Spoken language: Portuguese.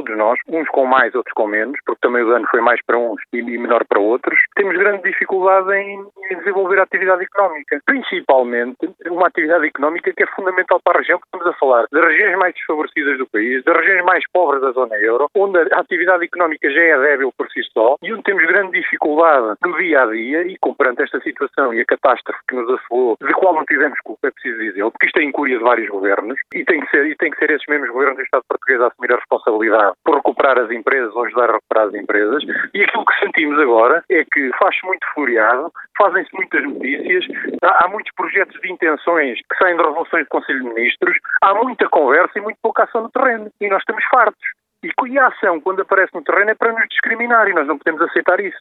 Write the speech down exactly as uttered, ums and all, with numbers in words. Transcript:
todos nós, uns com mais, outros com menos, porque também o dano foi mais para uns e menor para outros, temos grande dificuldade em desenvolver a atividade económica. Principalmente uma atividade económica que é fundamental para a região, que estamos a falar das regiões mais desfavorecidas do país, das regiões mais pobres da zona euro, onde a atividade económica já é débil por si só e onde temos grande dificuldade no dia-a-dia e, comparando esta situação e a catástrofe que nos assolou, de qual não tivemos culpa, é preciso dizer, porque isto é incúria de vários governos e tem que ser, e tem que ser esses mesmos governos do Estado português a assumir a responsabilidade por recuperar as empresas ou ajudar a recuperar as empresas. E aquilo que sentimos agora é que faz-se muito floreado, fazem-se muitas notícias, há, há muitos projetos de intenções que saem de resoluções do Conselho de Ministros, há muita conversa e muito pouca ação no terreno. E nós estamos fartos. E a ação, quando aparece no terreno, é para nos discriminar e nós não podemos aceitar isso.